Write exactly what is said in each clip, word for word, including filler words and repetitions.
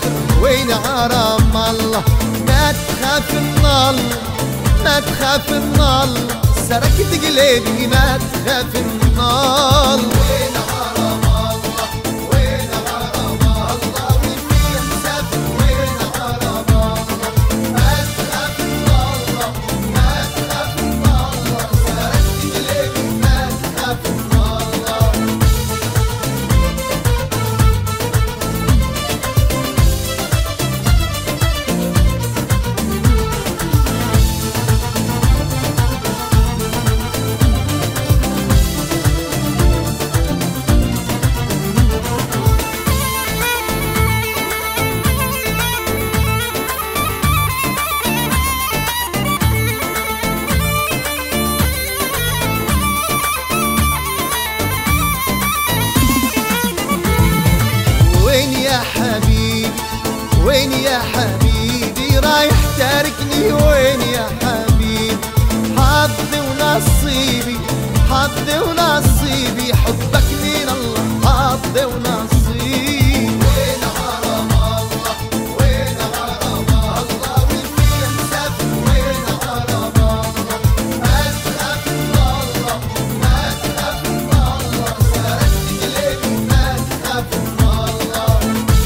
مسافر وين غرام الله. ما تخاف من الله ما تخاف من الله، سرقت قلبي ما تخاف من الله. وين غرام الله وين غرام الله، والفيا مسافر وين غرام الله. ما تخاف من الله ما تخاف من الله، سرقت قلبي ما تخاف من الله. وين يا حبيبي رايح تاركني، وين يا حبيبي. حظي ونصيبي حظي ونصيبي، حبك من الله حظي ونصيبي. وين غرام الله وين غرام الله، والفيا مسافر وين غرام الله. ما تخاف من الله ما تخاف من الله، سرقت قلبي ما تخاف من الله.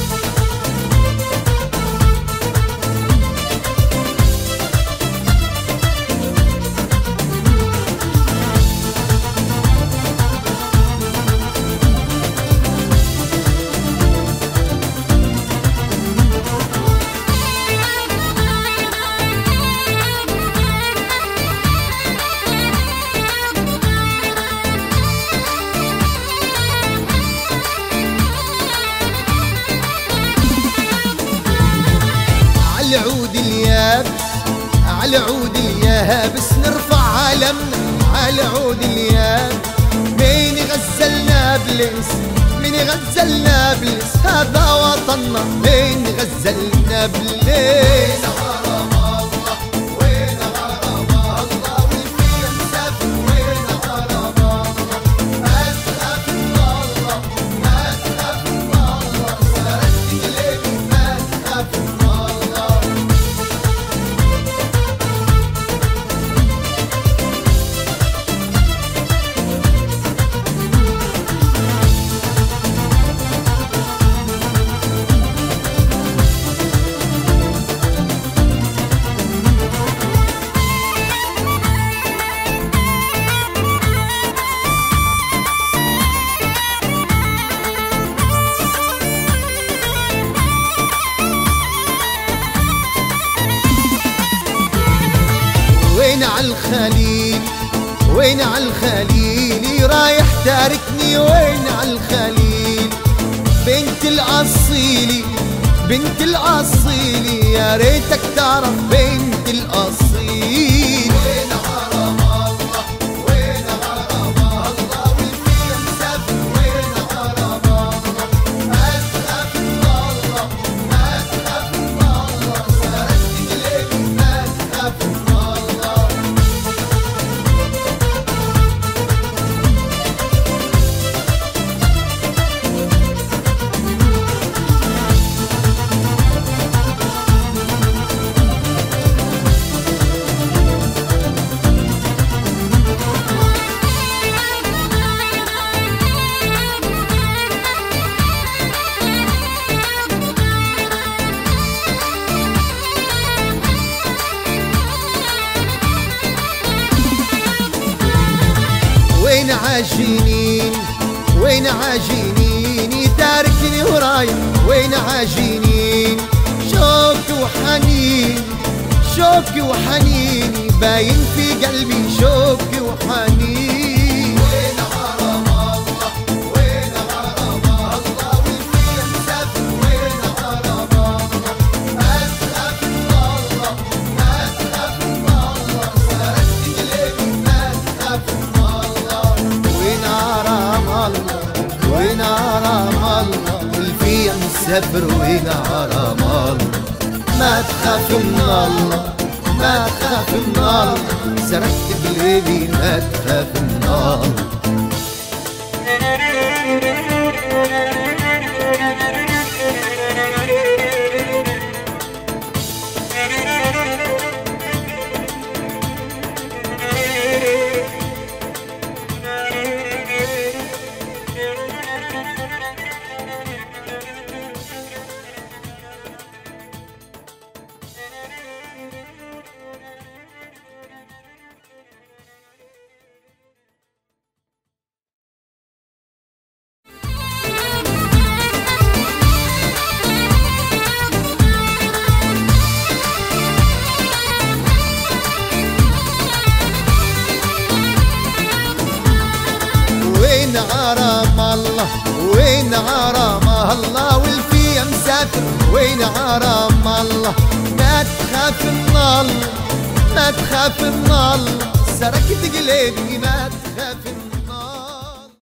عالعود اليابس عالعود اليابس نرفع علمنا، عالعود اليابس. مين غزل نابلس مين غزل نابلس، هذا وطننا مين غزل نابلس. غرام الله وين غرام الله، والفيا مسافر وين غرام الله. ما تخاف من الله ما تخاف من الله، سرقت قلبي ما تخاف من الله. وين عالخليل وين عالخليل رايح تاركني، وين عالخليل. بنت الأصيلي بنت الأصيلي، يا ريتك تعرف بنت الأصيل. وين غرام الله وين غرام الله، والفيا مسافر وين غرام الله. ما تخاف من الله ما تخاف من الله، سرقت قلبي ما تخاف من الله. وين عاجينين وين عاجينين، تاركني ورايح وين عاجينين. شوقي وحنين شوقي وحنيني، باين في قلبي شوقي وحنين. وين غرام الله وين غرام الله، والفيا مسافر وين غرام الله. ما تخاف من الله ما تخاف من الله، سرقت قلبي ما تخاف من الله. وين غرام الله وين غرام الله، والفيا مسافر وين غرام الله. ما تخاف من الله ما تخاف من الله، سرقت قلبي ما تخاف من الله. حرام الله وين حرام الله، والفيا مسافر وين حرام الله. ما تخاف من الله ما تخاف من الله، سركت قلبي ما تخاف من الله.